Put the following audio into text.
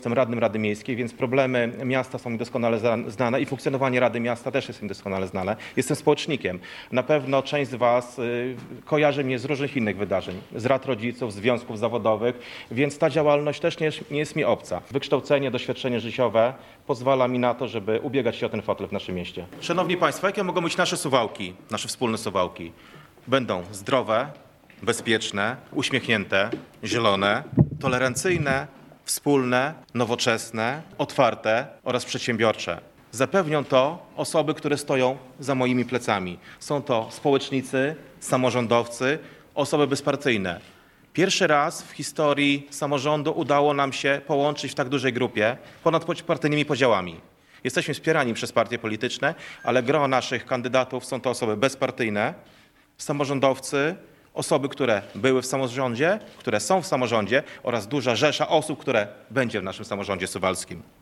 Jestem radnym Rady Miejskiej, więc problemy miasta są mi doskonale znane i funkcjonowanie Rady Miasta też jest mi doskonale znane. Jestem społecznikiem. Na pewno część z Was kojarzy mnie z różnych innych wydarzeń, z rad rodziców, związków zawodowych, więc ta działalność też nie jest mi obca. Wykształcenie, doświadczenie życiowe pozwala mi na to, żeby ubiegać się o ten fotel w naszym mieście. Szanowni Państwo, jakie mogą być nasze Suwałki, nasze wspólne Suwałki? Będą zdrowe, bezpieczne, uśmiechnięte, zielone, tolerancyjne, wspólne, nowoczesne, otwarte oraz przedsiębiorcze. Zapewnią to osoby, które stoją za moimi plecami. Są to społecznicy, samorządowcy, osoby bezpartyjne. Pierwszy raz w historii samorządu udało nam się połączyć w tak dużej grupie ponad partyjnymi podziałami. Jesteśmy wspierani przez partie polityczne, ale gro naszych kandydatów są to osoby bezpartyjne, samorządowcy, osoby, które były w samorządzie, które są w samorządzie oraz duża rzesza osób, które będzie w naszym samorządzie suwalskim.